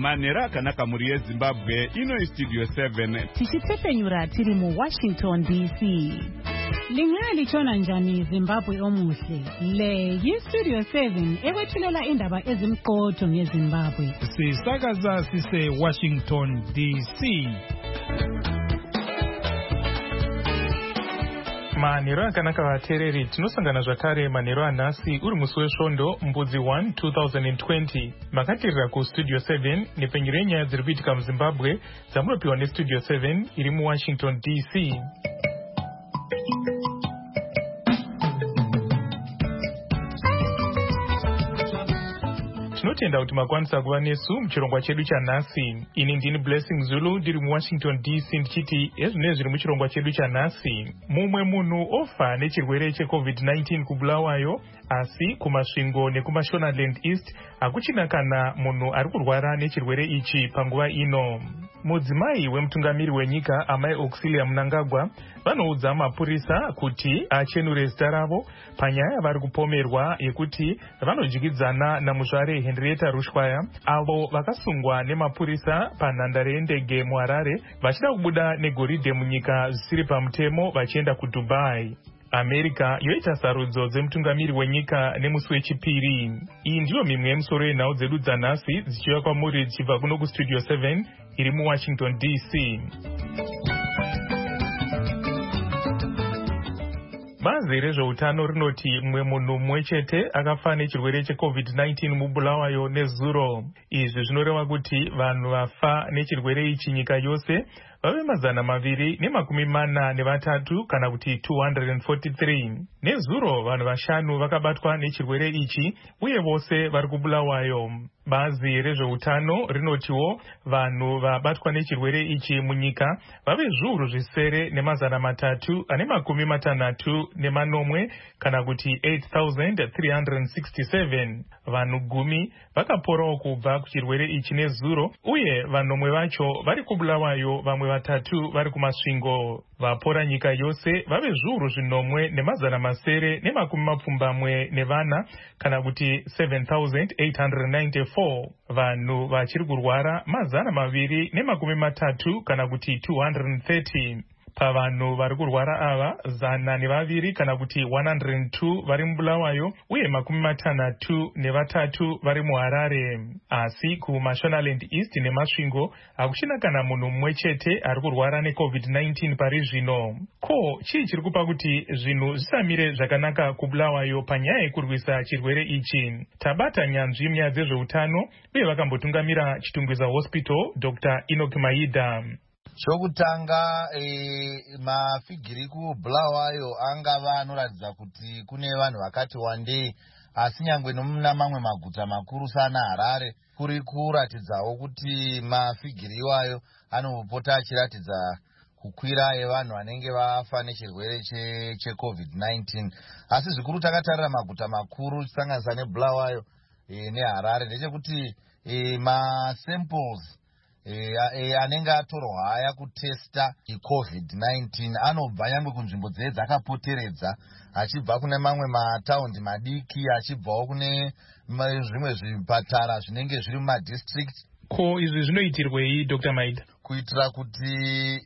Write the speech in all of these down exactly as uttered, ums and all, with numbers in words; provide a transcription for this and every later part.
manhero akanaka muri yezimbabwe. Ino istudio seven tichitsepenyura tiri mu Washington D C. Lingali chona njani Zimbabwe omuhle. Le yistudio seven ekwethulela indaba ezimqotho ngeZimbabwe. Sisakaza sise Washington D C. Manhero akanaka vateereri, tinosangana zvakare manhero anhasi uri musi wesvondo mbudzi one two thousand twenty. Makatirira kustudio seven nepenyero yenyaya dziri kuitika muZimbabwe dzamunopiwa nestudio seven iri muWashington D C. Tinotenda kuti makwanisa kuva nesu muchirongwa chedu chanhasi. Ini ndini Blessing Zulu ndiri muWashington D C ndichiti ezvine zviri muchirongwa chedu chanhasi. Mumwe munhu ofa nechirwere checovid nineteen kubulawayo, asi kumasvingo nekumashonaland east hakuchina kana munhu ari kurwara nechirwere ichi panguva ino. Mudzimai wemutungamiri wenyika Amai Auxilia Mnangagwa vanoudza mapurisa kuti achenure zita ravo panyaya vari kupomerwa yekuti vanodyidzana namuzvare Henrietta Rushwaya, avo vakasungwa nemapurisa panhandare yendege muHarare vachida kubuda negoridhe munyika zvisiri pamutemo vachienda kuDubai. America yoita sarudzo dzemutungamiri wenyika nemusi wechipiri. Iyi ndiyo mimwe yemusoro yenhau dzedu dzanhasi dzichiuya kwamuri dzichibva kuno kustudio seven iri muWashington D C. Bazi rezveutano rinoti mumwe munhu mumwe chete akafa nechirwere checovid nineteen mubulawayo nezuro. Izvi zvinoreva kuti vanhu vafa nechirwere ichi nyika yose vave mazana maviri nemakumi mana nevatatu kana kuti two hundred forty-three. Nezuro vanhu vashanu vakabatwa nechirwere ichi uye vose vari kubulawayo. Bazi rezveutano rinotiwo vanhu vabatwa nechirwere ichi munyika vave zviuru zvisere nemazana matatu ane makumi matanhatu nemanomwe kana kuti eight thousand three hundred sixty-seven. Vanhu gumi vakaporawo kubva kuchirwere ichi nezuro uye vanomwe vacho vari kubulawayo, vamwe vatatu vari kumasvingo. Vapora nyika yose vave zviuru zvinomwe nemazana masere nemakumi mapfumbamwe nevana kana kuti seven thousand eight hundred ninety-four. Vanhu vachiri kurwara mazana maviri nemakumi matatu kana kuti two hundred thirty. Pavanhu vari kurwara ava zana nevaviri kana kuti one hundred two vari mubulawayo uye makumi matanhatu nevatatu vari muHarare. Asi kumashonaland east nemasvingo hakuchina kana munhu mumwe chete ari kurwara necovid nineteen pari zvino. Ko chii chiri kupa kuti zvinhu zvisamire zvakanaka kubulawayo panyaya yekurwisa chirwere ichi? Tabata nyanzvi munyaya dzezveutano uye vakambotungamira Chitungwiza Hospital Doctor Enoch Maida. Chokutanga e, mafigiri kubulawayo angava anoratidza kuti kune vanhu vakati wandei, asi nyangwe nomuna mamwe maguta makuru sana Harare kuri kuratidzawo kuti mafigiri iwayo anopota achiratidza kukwira evanhu vanenge vafa nechirwere checovid nineteen. Asi zvikuru takatarira maguta makuru tisanganisa nebulawayo e, neHarare ndechekuti e, masamples E, e, anenge atorwa haya kutesta icovid nineteen anobva nyangwe kunzvimbo dzehe dzakapoteredza, achibva kune mamwe mataundi madiki, achibvawo kune zvimwe zvipatara zvinenge zviri mumadistrict. Ko izvi zvinoitirwei Doctor Maida? Kuitira kuti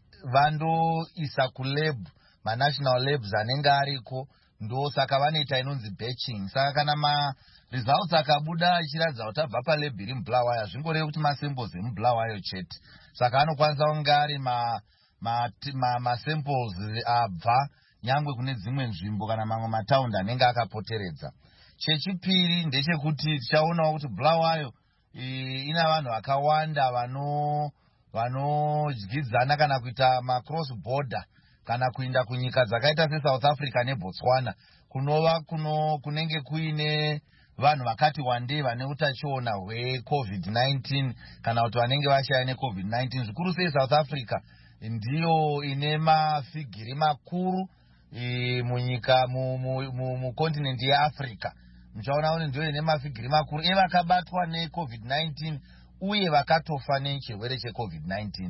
vandoisa kulab, manational labs anenge ariko, ndo saka vanoita inonzi batching. Saka kana ma results akabuda achiratidza kuti abva palab iri mubulawayo, zvingorevi kuti masamples emubulawayo chete. Saka anokwanisa kunge ari ma, ma, ma, masamples abva nyangwe kune dzimwe nzvimbo kana mamwe mataundi anenge akapoteredza. Chechipiri ndechekuti tichaonawo kuti bulawayo ina vanhu vakawanda vano vanodyidzana kana kuita macross border kana kuinda kunyika dzakaita seSouth Africa neBotswana, kunova kuno kunenge kuine vanhu vakati wandei vane utachiona hwecovid nineteen kana kuti vanenge vashaya necovid nineteen. Zvikuru sei South Africa ndiyo ine mafigiri makuru e, munyika mukontinent mu, mu yeAfrica. Muchaona kuti ndiyo ine mafigiri makuru evakabatwa necovid nineteen uye vakatofa nechirwere checovid nineteen.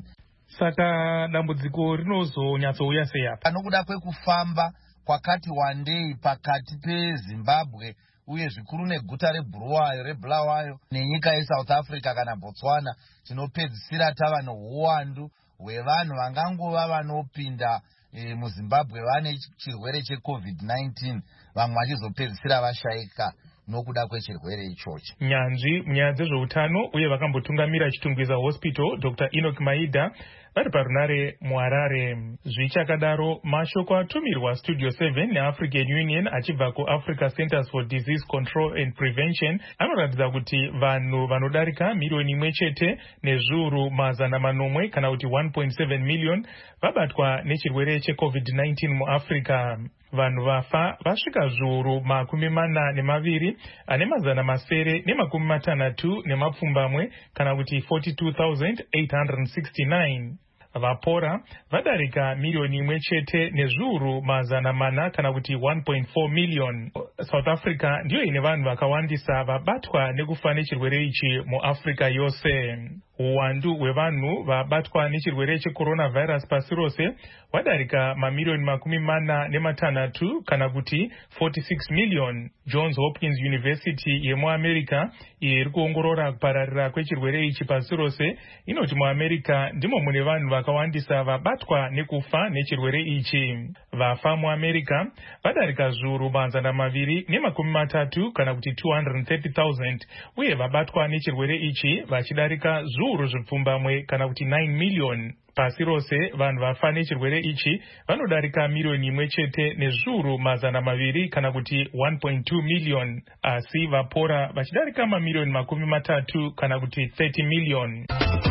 Saka dambudziko rinozonyatsouya sei apa? Nokuda kwekufamba kwakati wandei pakati peZimbabwe uye zvikuru neguta reBulawayo reBulawayo nenyika yeSouth Africa kana Botswana tinopedzisira tava nouwandu hwevanhu vangangova vanopinda e, muZimbabwe vane chirwere checovid nineteen vamwe vachizopedzisira vashayika nokuda kwechirwere ichocho. Nyanzvi munyaya dzezveutano uye vakambotungamira chitungwiza hospital Doctor Enoch Maida vari parunare muHarare. Zvichakadaro mashoko atumirwa Studio seven neAfrican Union achibva kuAfrica Centers for Disease Control and Prevention anoratidza kuti vanhu vanodarika milioni imwe chete nezviuru mazana manomwe kana kuti one point seven million vabatwa nechirwere checovid nineteen muAfrica. Vanhu vafa vasvika zviuru makumi mana nemaviri ane mazana masere nemakumi matanhatu nemapfumbamwe kana kuti forty-two thousand eight hundred sixty-nine. Vapora vadarika milioni imwe chete nezviuru mazana mana kana kuti one point four million. South Africa ndiyo ine vanhu vakawandisa vabatwa nekufa nechirwere ichi muAfrica yose. Uwandu hwevanhu vabatwa nechirwere checoronavirus pasi rose wadarika mamilioni makumi mana nematanhatu kana kuti forty-six million. Johns Hopkins University yemuAmerica iri kuongorora kupararira kwechirwere ichi pasi rose inoti muAmerica ndimo mune vanhu vakawandisa vabatwa nekufa nechirwere ichi. Vafa muAmerica vadarika zviuru mazana maviri nemakumi matatu kana kuti two hundred thirty thousand uye vabatwa nechirwere ichi vachidarika zviuru zvipfumbamwe kana kuti nine million. Pasi rose vanhu vafa nechirwere ichi vanodarika milioni imwe chete nezviuru mazana maviri kana kuti one point two million, asi vapora vachidarika mamilioni makumi matatu kana kuti thirty million.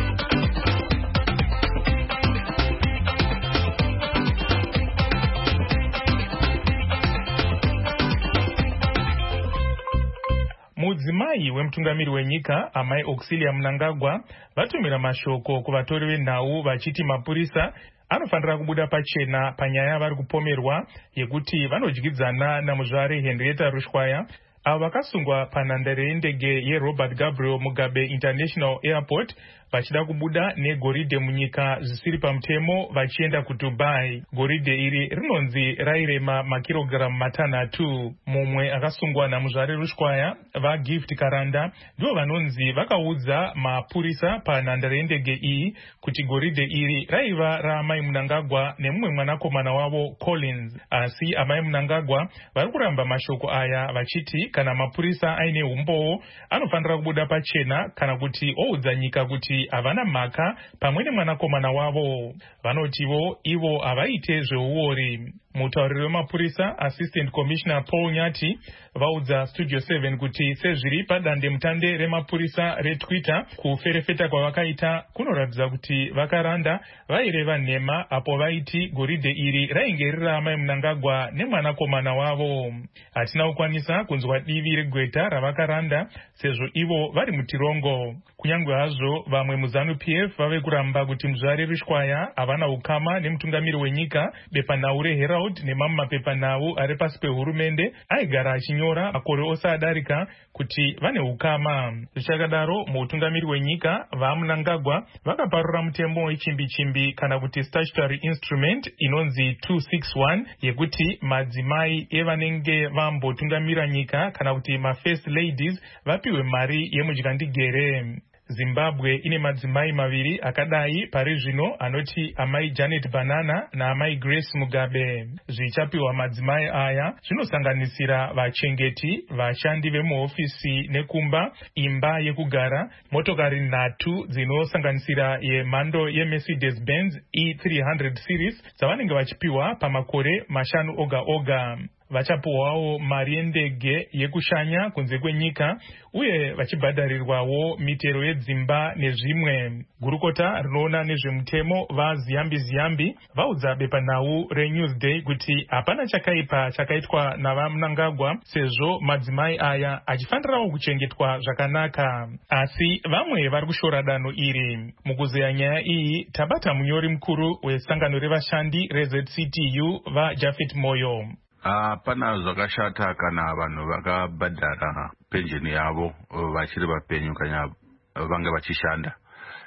Mudzimai wemutungamiri wenyika Amai Auxilia Mnangagwa vatumira mashoko kuvatori venhau vachiti mapurisa anofanira kubuda pachena panyaya vari kupomerwa yekuti vanodyidzana namuzvare Henrietta Rushwaya avo vakasungwa panhandare yendege yeRobert Gabriel Mugabe International Airport vachida kubuda negoridhe munyika zvisiri pamutemo vachienda kuDubai. Goridhe iri rinonzi rairema makirogiramu matanhatu. Mumwe akasungwa namuzvare Rushwaya vaGift Karanda ndivo vanonzi vakaudza mapurisa panhandare yendege iyi kuti goridhe iri raiva raamai Mnangagwa nemumwe mwanakomana wavo Collins, asi amai Mnangagwa vari kuramba mashoko aya vachiti kana mapurisa aine umbowo anofanira kubuda pachena kana kuti oudza nyika kuti havana mhaka pamwe nemwanakomana wavo. Vanotivo ivo havaite zveuori. Mutauriri wemapurisa Assistant Commissioner Paul Nyati vaudza Studio seven kuti sezviri padande mutande remapurisa reTwitter kuferefeta kwavakaita kunoratidza kuti vakaranda vaireva nhema apo vaiti goridhe iri rainge riri amai Mnangagwa nemwanakomana wavo. Hatina kukwanisa kunzwa divi regweta ravakaranda sezvo ivo vari mutirongo. Kunyange hazvo vamwe muZANU P F vave kuramba kuti muzvare Rushwaya havana ukama nemutungamiri wenyika, bepanhau reHerald nemamwe mapepanhau ari pasi pehurumende aigara achinyora makore ose adarika kuti vane ukama. Zvichakadaro muutungamiri wenyika vaMnangagwa vakaparura mutemo wechimbi-chimbi kana kuti statutory instrument inonzi two sixty-one yekuti madzimai evanenge vambotungamira nyika kana kuti mafirst ladies vapiwe mari yemudyandigere. Zimbabwe ine madzimai maviri akadai pari zvino anoti amai Janet Banana naamai Grace Mugabe. Zvichapiwa madzimai aya zvinosanganisira vachengeti, vashandi vemuhofisi nekumba, imba yekugara, motokari nhatu dzinosanganisira yemhando yeMercedes Benz E three hundred series dzavanenge vachipiwa pamakore mashanu oga oga. Vachapuwawo mari yendege yekushanya kunze kwenyika uye vachibhadharirwawo mitero yedzimba nezvimwe. Gurukota rinoona nezvemutemo vaZiyambi Ziyambi vaudza bepanhau reNewsday kuti hapana chakaipa chakaitwa navaMnangagwa sezvo madzimai aya achifanirawo kuchengetwa zvakanaka, asi vamwe vari kushora danho iri. Mukuzeya nyaya iyi tabata munyori mukuru wesangano revashandi reZ C T U vaJafet Moyo. Hapana zvakashata kana vanhu vakabhadhara pensheni yavo vachiri vapenyu kana vange vachishanda.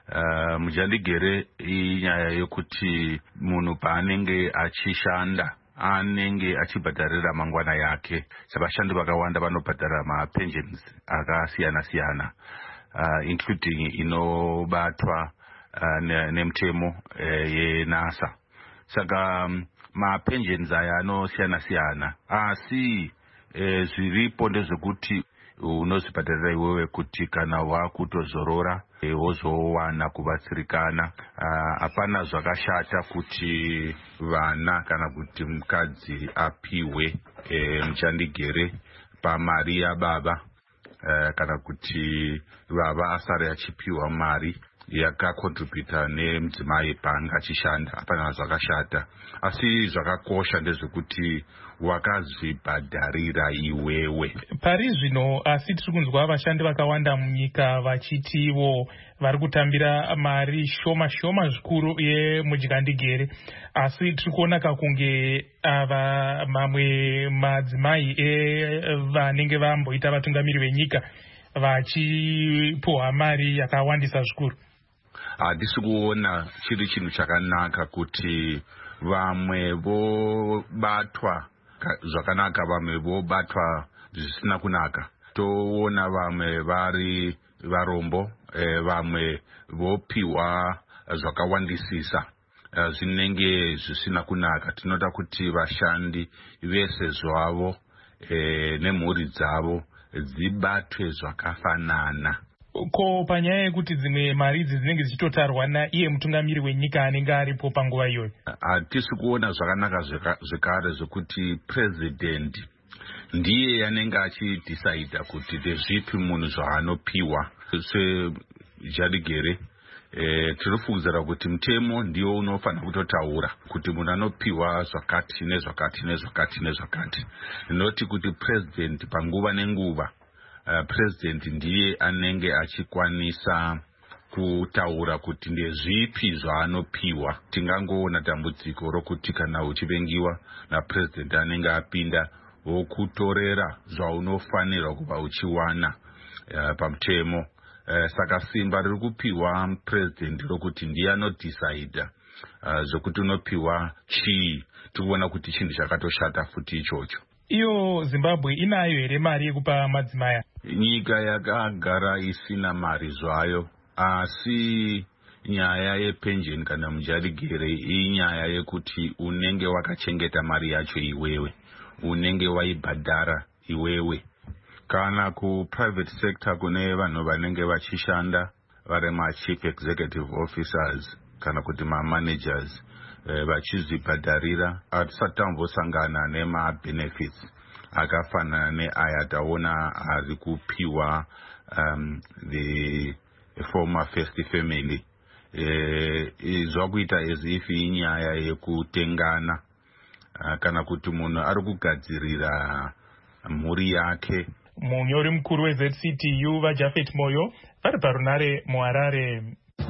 Mudyandigere inyaya yokuti munhu paanenge achishanda anenge achibhadharira mangwana yake. Vashandi vakawanda vanobhadhara mapensions akasiyana siyana, uh, including inobatwa uh, nemutemo uh, yeNASA. Saka um, mapensions aya anosiyana siyana, asi uh, zviripo ndezvekuti unozvibhadharira iwewe kuti kana wakutozorora e, wozowana kubatsirikana. Hapana uh, zvakashata kuti vana kana kuti mukadzi apiwe e, muchandigere pamari yababa, uh, kana kuti baba asare achipiwa mari yakakontributa nemudzimai paanga achishanda. Hapana zvakashata, asi zvakakosha ndezvekuti wakazvibhadharira iwewe. Pari zvino asi tiri kunzwa vashandi vakawanda munyika vachitiwo vari kutambira mari shoma shoma zvikuru yemuchandigere, asi tiri kuona kakunge ava mamwe madzimai evanenge vamboita vatungamiri venyika vachipohwa mari yakawandisa zvikuru. Handisi kuona chiri chinhu chakanaka kuti vamwe vobatwa zvakanaka vamwe vobatwa zvisina kunaka. Toona vamwe vari varombo, e, vamwe vopiwa zvakawandisisa e, zvinenge zvisina kunaka. Tinoda kuti vashandi vese zvavo e, nemhuri dzavo dzibatwe zvakafanana. Ko panyaya yekuti dzimwe mari idzi dzinenge dzichitotarwa naiye mutungamiri wenyika anenge aripo panguva iyoyo, hatisi kuona zvakanaka zvekare zvekuti president ndiye anenge achidhisaidha kuti ndezvipi munhu zvaanopiwa. Sejandigere e, tirifudzira kuti mutemo ndiwo unofanira kutotaura kuti munhu anopiwa zvakati nezvakati nezvakati nezvakati. Noti kuti president panguva nenguva, Uh, president ndiye anenge achikwanisa kutaura kuti ndezvipi zvaanopiwa. Tingangoona dambudziko rokuti kana uchivengiwa na president anenge apinda wokutorera zvaunofanirwa kuva uchiwana uh, pamutemo. Uh, saka simba riri kupiwa president rokuti ndiye anodhisaidha uh, zvokuti unopiwa chii. Tikuona kuti chinhu chakatoshata futi ichocho. Iyo Zimbabwe inayo here mari yekupa madzimai? Nyika yakagara isina mari zvayo, asi nyaya yepension kana mujandigere inyaya yekuti unenge wakachengeta mari yacho iwewe, unenge waibhadhara iwewe. Kana ku private sector kune vanhu vanenge vachishanda vari ma chief executive officers kana kuti ma managers vachizvibhadharira, hatisatambosangana nema benefits akafanana neaya taona ari kupiwa um, the former first family. E, zvakuita as if inyaya yekutengana uh, kana kuti munhu ari kugadzirira mhuri yake. Munyori mukuru we Z C T U vaJafet Moyo vari parunare muHarare.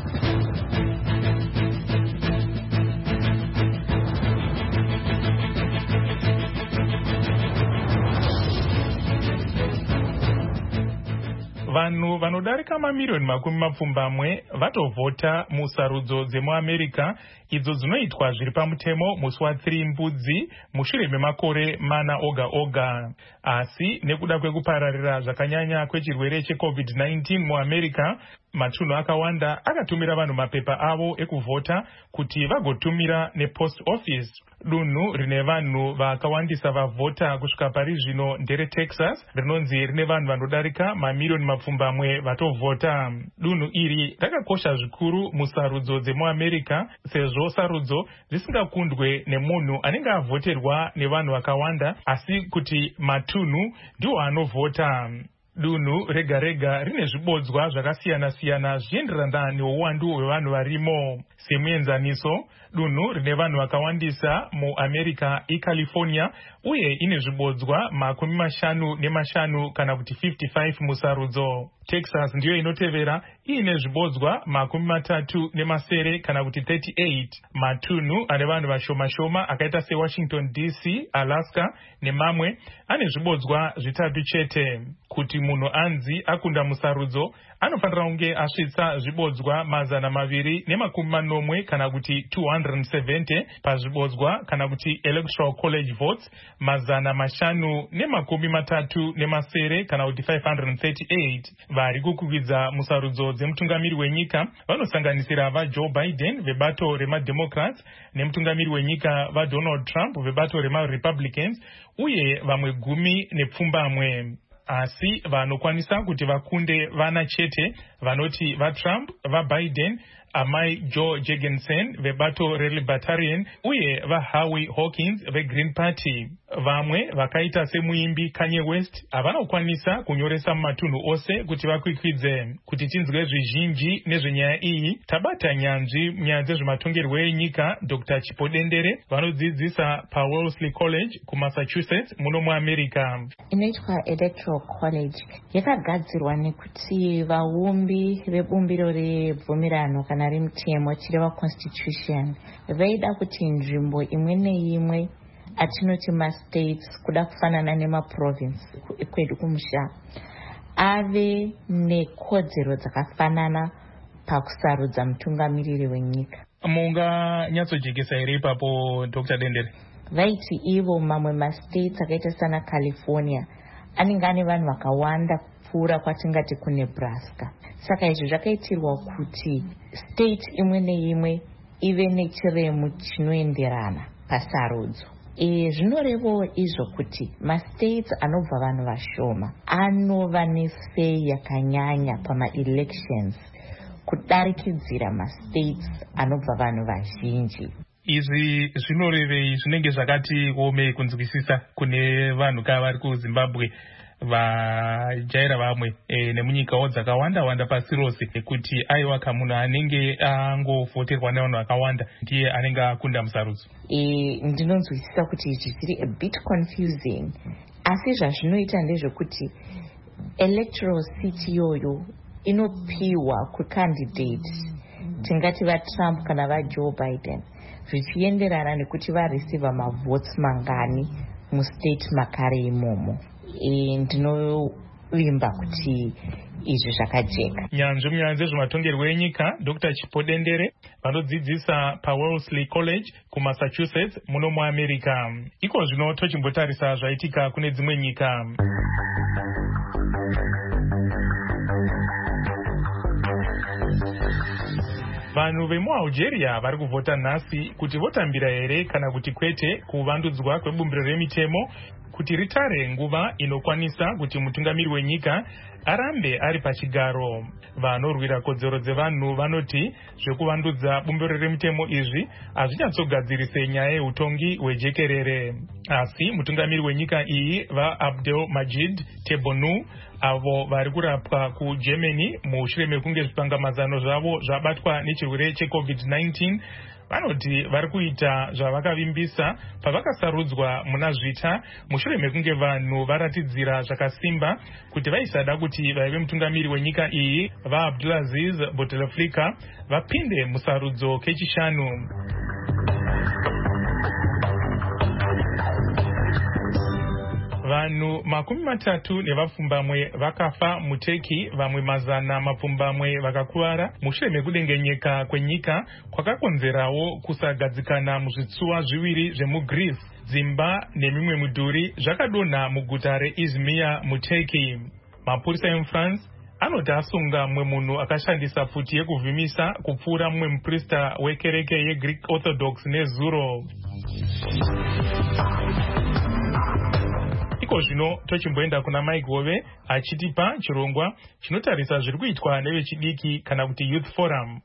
Vanhu vanodarika mamiliyoni makumi mapfumbamwe vatovhota musarudzo dzemuAmerica idzo dzinoitwa zviri pamutemo musi wathiri mbudzi mushure memakore mana oga oga. Asi nekuda kwekupararira zvakanyanya kwechirwere cheCovid nineteen muAmerica, matunhu akawanda akatumira vanhu mapepa avo ekuvhota kuti vagotumira nepost office. Dunhu rine vanhu vakawandisa vavhota kusvika pari zvino ndere Texas, rinonzi rine vanhu vanodarika mamiliyoni mapfumbamwe vatovhota. Dunhu iri rakakosha zvikuru musarudzo dzemuAmerica sezvo sarudzo dzisingakundwe nemunhu anenge avhoterwa nevanhu vakawanda, asi kuti matunhu ndiwo anovhota. Dunhu rega rega rine zvibodzwa zvakasiyana siyana zvichienderana neuwandu hwevanhu varimo. Semuenzaniso, dunhu rine vanhu vakawandisa muAmerica iCalifornia uye ine zvibodzwa makumi mashanu nemashanu kana kuti fifty-five musarudzo. Texas ndiyo inotevera iine zvibodzwa makumi matatu nemasere kana kuti thirty-eight. Matunhu ane vanhu vashoma shoma akaita seWashington D C, Alaska nemamwe ane zvibodzwa zvitatu chete. kuti munhu anzi akunda musarudzo anofanira kunge asvitsa zvibodzwa mazana maviri nemakumi manomwe kana kuti two hundred seventy pazvibodzwa kana kuti electoral college votes mazana mashanu nemakumi matatu nemasere kana kuti five hundred thirty-eight. vari kukwikwidzwa musarudzo dzemutungamiri wenyika vanosanganisira vajoe biden vebato remademocrats nemutungamiri wenyika vadonald trump vebato remarepublicans uye vamwe gumi nepfumbamwe. Asi vanokwanisa kuti vakunde vana chete vanoti vaTrump, vaBiden, amai Joe Jorgensen vebato relibertarian uye vaHowie Hawkins veGreen Party. Vamwe vakaita semuimbi Kanye West havana kukwanisa kunyoresa mumatunhu ose kuti vakwikwidze. Kuti tinzwe zvizhinji nezvenyaya iyi tabata nyanzvi munyaya dzezvematongerwo enyika Doctor Chipodendere vanodzidzisa paWellesley College kuMassachusetts muno muAmerica. Inoitwa Electoral College yakagadzirwa nekuti vaumbi vebumbiro rebvumirano kana remutemo chireva constitution vaida kuti nzvimbo imwe neimwe atinoti mastates kuda kufanana nemaprovince kwedu kumusha ave nekodzero dzakafanana pakusarudza mutungamiriri wenyika. Munganyatsojekesa here ipapo Doctor Dendere? Vaiti ivo mamwe mastates akaita sana California anenge ane vanhu vakawanda kupfuura kwatingati kuNebraska. Saka izvo zvakaitirwa kuti state imwe neimwe ive nechiremu chinoenderana pasarudzo. E, zvinorevo izvo kuti mastates anobva vanhu vashoma anova nesei yakanyanya pamaelections kudarikidzira mastates anobva vanhu vazhinji. Izvi zvinorevei zvinenge zvakati omei kunzwisisa kune vanhu kava vari kuZimbabwe vajaira vamwe e, nemunyikawo dzakawanda wanda pasi rose kuti aiwa kamunhu anenge angovhoterwa nevanhu vakawanda ndiye anenge akunda musarudzo. E, ndinonzwisisa kuti izvi zviri a bit confusing asi zvazvinoita ndezvekuti electoral seat iyoyo inopiwa kucandidate tingati vaTrump kana vaJoe Biden zvichienderana nekuti vareceiva mavotes mangani mustate makare imomo. E, ndinovimba kuti izvi zvakajeka. Nyanzvi munyaya dzezvematongerwo enyika Doctor Chipodendere vanodzidzisa paWellesley College kuMassachusetts muno muAmerica. Iko zvino tochimbotarisa zvaitika kune dzimwe nyika. Vanhu vemuAlgeria vari kuvhota nhasi kuti votambira here kana kuti kwete kuvandudzwa kwebumbiro remitemo kuti ritare nguva inokwanisa kuti mutungamiri wenyika arambe ari pachigaro. Vanorwira kodzero dzevanhu vanoti zvekuvandudza bumbiro remitemo izvi hazvinyatsogadzirise nyaya yeutongi hwejekerere. Asi mutungamiri wenyika iyi vaAbdelmajid Tebboune avo vari kurapwa kuGermany mushure mekunge zvipangamazano zvavo zvabatwa nechirwere checovid nineteen vanoti vari kuita zvavakavimbisa pavakasarudzwa muna zvita mushure mekunge vanhu varatidzira zvakasimba kuti vaisada kuti vaive mutungamiri wenyika iyi vaAbdulaziz Bouteflika vapinde musarudzo kechishanu. Vanhu makumi matatu nevapfumbamwe vakafa muTurkey, vamwe mazana mapfumbamwe vakakuvara mushure mekudengenyeka kwenyika kwakakonzerawo kusagadzikana muzvitsuwa zviviri zvemuGreece. Dzimba nemimwe midhuri zvakadonha muguta reIzmir muTurkey. Mapurisa emuFrance anoti asunga mumwe munhu akashandisa pfuti yekuvhimisa kupfuura mumwe muprista wekereke yeGreek Orthodox nezuro. Iko zvino tochimboenda kuna Mike Hove achitipa chirongwa chinotarisa zviri kuitwa nevechidiki kana kuti Youth Forum.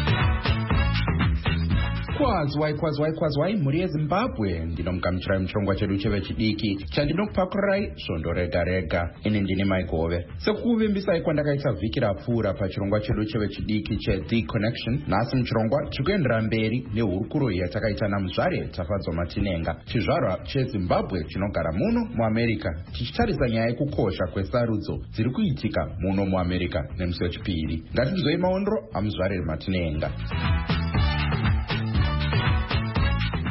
Kwazwai kwazwai kwazwai mhuri yeZimbabwe, ndinomugamuchirai muchirongwa chedu chevechidiki chandinokupakurai svondo rega rega. Ini ndini Mike Hove. Sekukuvimbisai kwandakaita vhiki rapfuura pachirongwa chedu chevechidiki cheThe Connection, nhasi muchirongwa tiri kuendera mberi nehurukuro yatakaita naMuzvare Tafadzwa Matinenga, chizvarwa cheZimbabwe chinogara muno muAmerica, tichitarisa nyaya yekukosha kwesarudzo dziri kuitika muno muAmerica nemusi wechipiri. Ngatinzwei maondro aMuzvare Matinenga.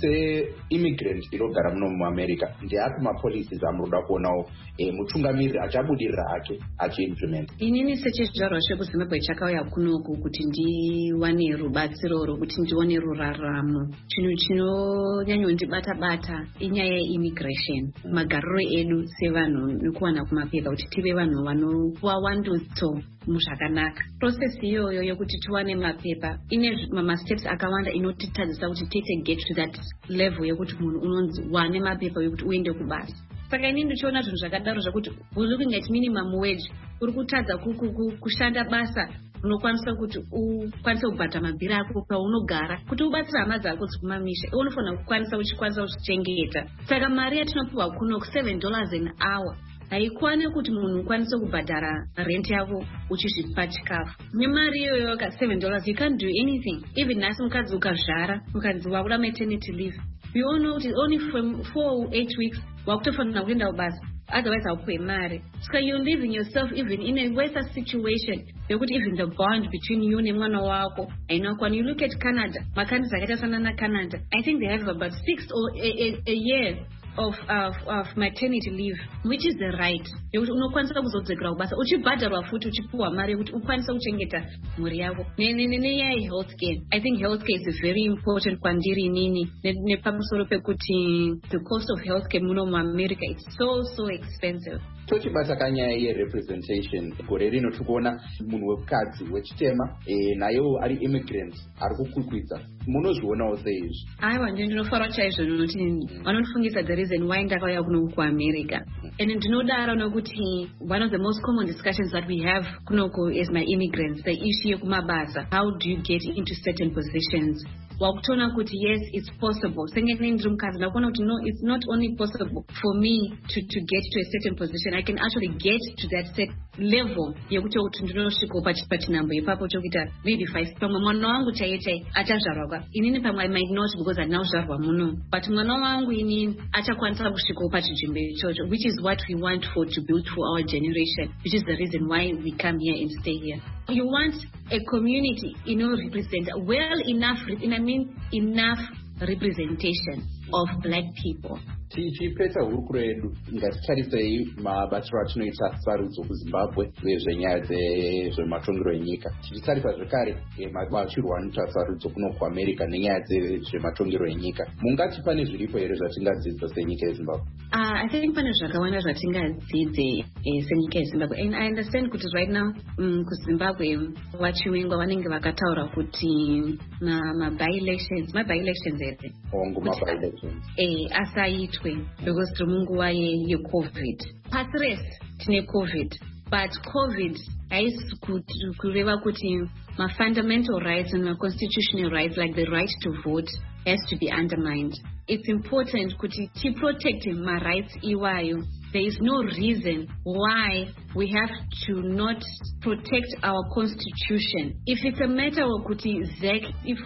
seimmigrant inogara muno muamerica ndeapi mapolicies amunoda kuonawo e, mutungamiriri achabudirira hake achiimplement? Inini sechizvarwa chekuzimbabwe chakauya kunoku kuti ndiwane rubatsiro rwekuti ndione ruraramo. Chinhu chinonyanyondibata bata inyaya yeimmigration, magariro edu sevanhu nekuwana kumapepa kuti tive vanhu vanopuwa wandusto muzvakanaka. Process iyoyo yokuti tiwane mapepa ine mamasteps akawanda inotitadzisa kuti tete get to that level yokuti munhu unonzi wane mapepa yokuti uende kubasa. Saka inini ndichiona zvinhu zvakadaro zvakuti looking at minimum wage uri kutadza kushanda basa unokwanisa kuti ukwanise kubhata mabhiri ako paunogara kuti ubatsira hama dzako dzikumamisha unofanira kukwanisa uchikwanisa kuchengeta. Saka mari yatinopiwa kuno seven dollars an hour haikwane kuti munhu ukwanise kubhadhara rent yako uchizvipa chikafu. Nemari iyoyo ka seven dollars you can't do anything. Even nasi mukadzi ukazvara ukanzi wabuda maternity leave, you all know it is only from four or eight weeks wakutofanira kuenda kubasa, otherwise haupuwe mari. So you're leaving yourself even in a worse situation yokuti even the bond between you nemwana wako. I know when you look at Canada, makandi zakaita sana na Canada, I think they have about six or a, a, a year of, of, of maternity leave, which is the right yokuti unokwanisa kuzodzekera kubasa uchibhadharwa futi uchipuwa mari yokuti ukwanisa kuchengeta mhuri yako. Nenyaya yehealthcare, I think healthcare is very important kwandiri inini nepamusoro pekuti the cost of healthcare muno muAmerica it's so so expensive. Tochibata kanyaya yerepresentation, gore rino tikuona munhu wekadzi wechitema e, nayo ari immigrant ari kukukwidza, munozvionawo seizvi? Aiwa, ndini ndinofarwa chaizvo nokuti vanondifungisa the reason why ndakauya kuno kuAmerica. And ndinodaro nokuti one of the most common discussions that we have kunoko as my immigrants, the issue yekumabasa, how do you get into certain positions? Wakutona kuti yes, it's possible. Sengeni ndiri mukadzi ndakuona kuti no, it's not only possible for me to, to get to a certain position. I can actually get to that set level yekuti kuti ndinosvika pachinambo ipapo chokuita maybe five pamwe mwana wangu chaiye chaiye achazvarwa kwa inini pamwe I might not because handina kuzvarwa muno, but mwana wangu inini achakwanisa kusvikawo pachinzvimbo ichocho, which is what we want for to build for our generation, which is the reason why we come here and stay here. You want a community, you know, represent well enough, I mean enough representation of black people. Tichipedza hurukuro yedu ngatitarisei mabatsiro atinoita sarudzo kuZimbabwe vezvenyaya dzezvematongero enyika. Tichitarisa zvekare mabatsirwo anoita sarudzo kuno kuAmerica nenyaya dzezvematongero enyika. Mungati pane zviripo here zvatingadzidza senyika yeZimbabwe? Uh, I think pane zvakawanda zvatingadzidze senyika yeZimbabwe. And I understand kuti right now um, kuZimbabwe vachiwengwa vanenge vakataura kuti ma-by-elections, ma-by-elections here. Ongo ma-by-elections. Eh, asaitwe because tiri munguva yeCovid. Pasi rese tine COVID, but COVID haisi kureva kuti ma-fundamental rights and ma-constitutional rights like the right to vote has to be undermined. It's important kuti ti-protect ma-rights iwayo. There is no reason why we have to not protect our constitution. If it's a matter of kuti Z E C, if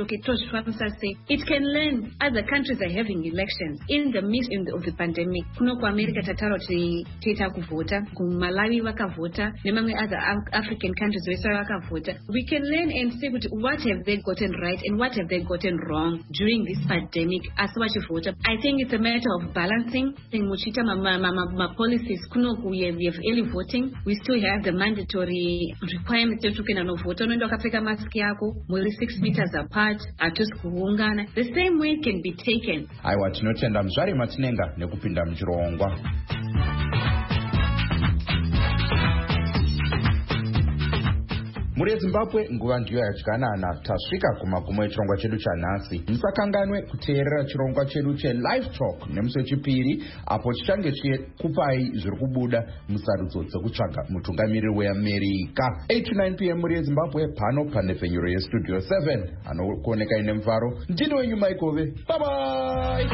say it can learn other countries are having elections in the midst of the pandemic. Kuno ku America tataro teta kuvota, ku Malawi vakavota, nemamwe other African countries wese vakavota. We can learn and see what have they gotten right and what have they gotten wrong during this pandemic as much vota. I think it's a matter of balancing in muchita mama mama my policies kuno we have early voting. We still have the mandatory requirements to tukena no vote. Unoenda ukapfeka mask yako muri six meters apart, hatusi kuungana. The same way can be taken. Aiwa, tinotenda Mzvari Matinenga nekupinda muchirongwa. Muri yeZimbabwe nguva ndiyo yadyanana. Tasvika kumagumo echirongwa chedu chanhasi. Musakanganwe kuteerera chirongwa chedu cheLive Talk nemusi wechipiri apo chichange chikupai zviri kubuda musarudzo dzekutsvaga mutungamiriri weAmerica. eight to nine p m muri yeZimbabwe pano panefenyuro yestudio seven. Anokuoneka ine mufaro. Ndini wenyu Maikove. Bye bye.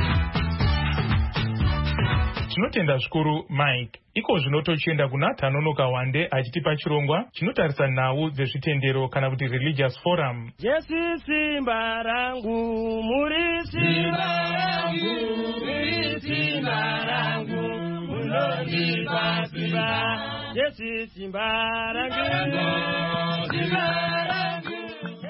Tinotenda zvikuru Mike. Iko zvino tochienda kuna Tanonoka Wande achitipa chirongwa chinotarisa nhau dzezvitendero kana kuti religious forum. Jesu simba rangu, muri simba rangu, muri simba rangu, munondipa simba. Jesu simba rangu, simba rangu.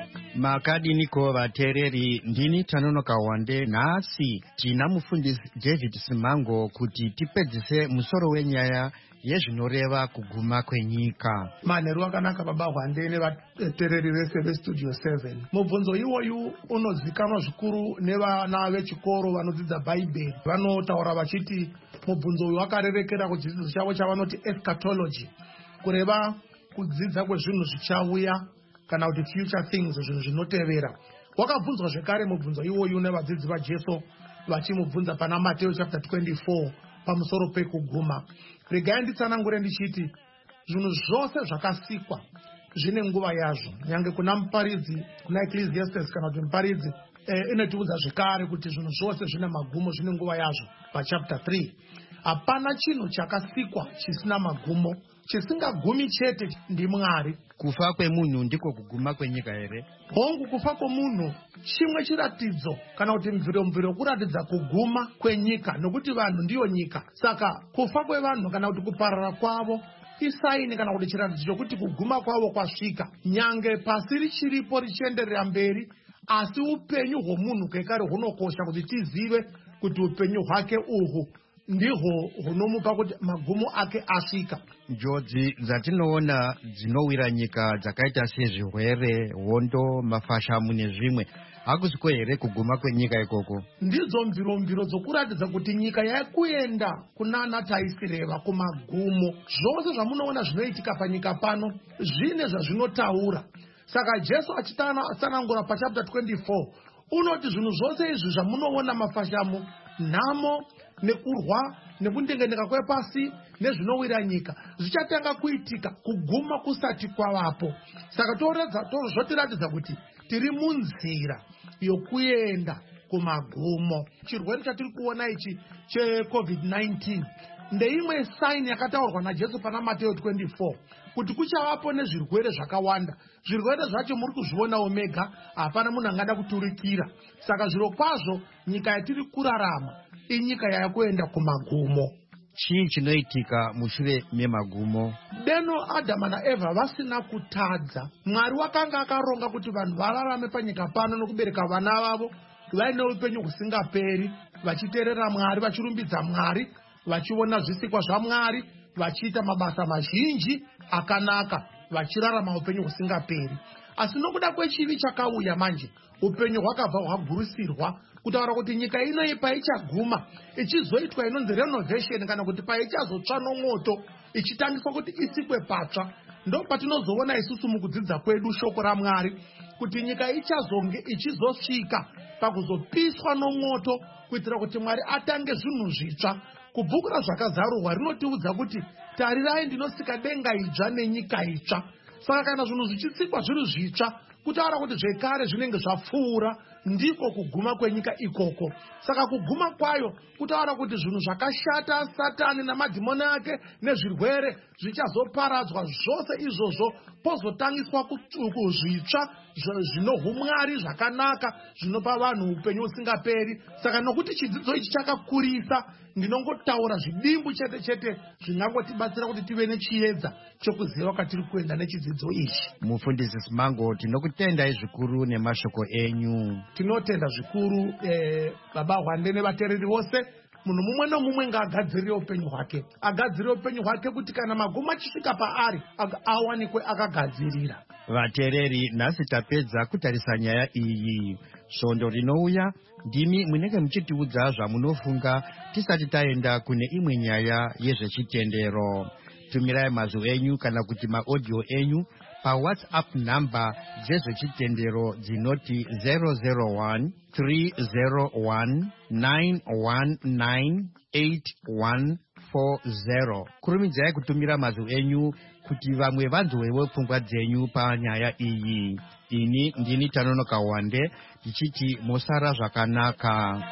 makadiniko vateereri, ndini Tanonoka Wande. Nhasi tina mufundisi David Simango kuti tipedzise musoro wenyaya yezvinoreva kuguma kwenyika. Manheru akanaka baba Wande nevateereri vese vestudio seven. Mubvunzo iwoyu unozikanwa zvikuru nevana vechikoro vanodzidza bhaibheri. Vanotaura vachiti mubvunzo uyu wakarerekera kuchidzidzo chavo chavanoti eschatology, kureva kudzidza kwezvinhu zvichauya kana kuti future things, zvinhu zvinotevera. Wakabvunzwa zvekare mubvunzo iwoyu nevadzidzi vaJesu vachimubvunza pana Mateo chapter twenty-four pamusoro pekuguma. Regai nditsanangure ndichiti zvinhu zvose zvakasikwa zvine nguva yazvo. Nyange kuna muparidzi, kuna Ecclesiastes kana kuti muparidzi eh, inotiudza zvekare kuti zvinhu zvose zvine magumo, zvine nguva yazvo pa chapter three. Hapana chinhu chakasikwa chisina magumo. Chisingagumi chete ndi Mwari. Kufa kwemunhu ndiko kuguma kwenyika here? Hongu, kufa kwemunhu chimwe chiratidzo kana kuti mviro mviro kuratidza kuguma kwenyika, nokuti vanhu ndiyo nyika. Saka kufa kwevanhu kana kuti kuparara kwavo isaini kana kuti chiratidzo chokuti kuguma kwavo kwasvika. Nyange pasi richiripo richienderera mberi, asi upenyu hwomunhu kekare hunokosha kuti tizive kuti upenyu hwake uhwu ndihwo hunomupa kuti magumo ake asvika. Njodzi dzatinoona dzinowira nyika dzakaita sezvirwere, hondo, mafashamu nezvimwe, hakusiko here kuguma kwenyika ikoko? Ndidzo mviro mviro dzokuratidza kuti nyika yakuenda kunana taisireva kumagumo. Zvose zvamunoona zvinoitika panyika pano zvine zvazvinotaura. Saka Jesu achitsanangura pa chapter twenty-four unoti zvinhu zvose izvi zvamunoona, mafashamu, nhamo, nekurwa, nekundengeneka kwepasi nezvinowira nyika, zvichatanga kuitika kuguma kusati kwavapo. Saka toredza tozvotiratidza kuti tiri munzira yokuenda kumagumo. Chirwere chatiri kuona ichi checovid nineteen ndeimwe saini yakataurwa naJesu pana Mateo twenty-four kuti kuchavapo nezvirwere zvakawanda. Zvirwere zvacho muri kuzviona omega, hapana munhu angada kuturikira. Saka zviro kwazvo nyika yatiri kurarama inyika yakuenda kumagumo. Chii chinoitika mushure memagumo? Deno Adama naEva vasina kutadza. Mwari wakanga akaronga kuti vanhu vararame panyika pano nokubereka vana vavo vaine upenyu husingaperi, vachiteerera Mwari, vachirumbidza Mwari, vachiona zvisikwa zvaMwari, vachiita mabasa mazhinji akanaka, vachirarama upenyu husingaperi. Asi nokuda kwechivi chakauya manje, upenyu hwakabva hwagurusirwa, kutaura kuti nyika ino paichaguma ichizoitwa inonzi renovation kana kuti paichazotsva nomoto ichitangiswa kuti isikwe patsva. Ndo patinozoona isusu mukudzidza kwedu shoko raMwari kuti nyika ichazonge ichizosvika pakuzopiswa nomoto kuitira kuti Mwari atange zvinhu zvitsva. Kubhuku razvakazarurwa rinotiudza kuti tarirai ndinosika denga idzva nenyika itsva. Saka kana zvinhu zvichitsikwa zviri zvitsva, kutaura kuti zvekare zvinenge zvapfuura, ndiko kuguma kwenyika ikoko. Saka kuguma kwayo kutaura kuti zvinhu zvakashata Satani namadhimoni ake nezvirwere zvichazoparadzwa zvose izvozvo, pozotangiswa kuzvitsva zvinohumwari zvakanaka zvinopa vanhu upenyu usingaperi. Saka nokuti chidzidzo ichi chakakurisa, ndinongotaura zvidimbu chete chete zvingangotibatsira kuti tive nechiedza chokuziva kwatiri kuenda nechidzidzo ichi. Mufundisi Simango, tinokutendai zvikuru nemashoko enyu. Tinotenda zvikuru eh, baba Wande nevateereri vose. Munhu mumwe nomumwe ngaagadzirire upenyu hwake, agadzirire upenyu hwake kuti kana magumo achisvika paari awanikwe akagadzirira. Vateereri, nhasi tapedza kutarisa nyaya iyi. Svondo rinouya ndimi munenge muchitiudza zvamunofunga tisati taenda kune imwe nyaya yezvechitendero. Tumirai mazwi enyu kana kuti maaudio enyu pa WhatsApp number dzezvechitendero dzinoti zero zero one three zero one nine one nine eight one four zero. Kurumidzai kutumira mazwi enyu kuti vamwe vanzwewo pfungwa dzenyu panyaya iyi. Ini ndini Tanonoka Wande ndichiti mosara zvakanaka.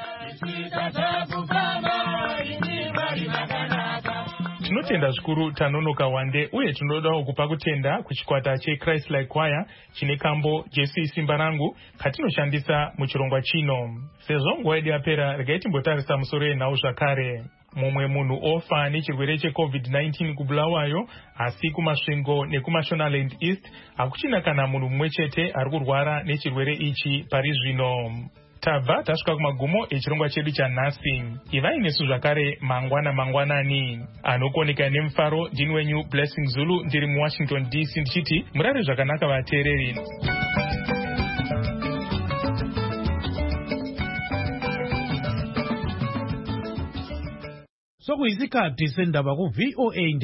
Tinotenda zvikuru Tanonoka Wande, uye tinodawo kupa kutenda kuchikwata cheChrist Like Choir chine kambo Jesu Simba Rangu katinoshandisa muchirongwa chino. Sezvo nguva yedu yapera, regai timbotarisa musoro yenhau zvakare. mumwe munhu ofa nechirwere checovid nineteen kubulawayo, asi kumasvingo nekumashonaland east hakuchina kana munhu mumwe chete ari kurwara nechirwere ichi pari zvino. Tabva tasvika kumagumo echirongwa chedu chanhasi. Ivai nesu zvakare mangwana mangwanani. Anokoneka nemufaro ndini wenyu Blessing Zulu, ndiri muWashington D C ndichiti murare zvakanaka vateereri. Sokuyisikhathi sendaba ku V O A